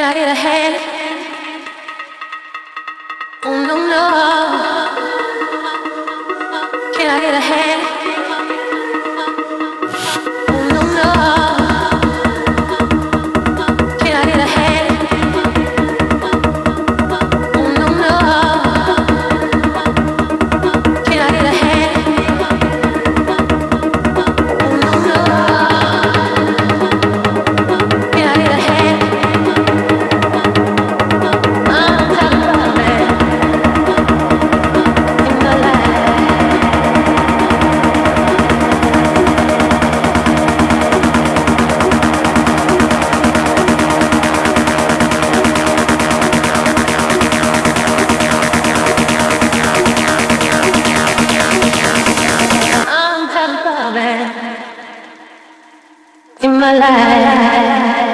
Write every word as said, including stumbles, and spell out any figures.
Can I get a hand? Oh no no. Can I get a hand? Oh no no. Can I get a hand? Oh no no. Can I get a hand? Oh no no. Can I get a hand? I'm having a man in my life. I'm having a man in my life.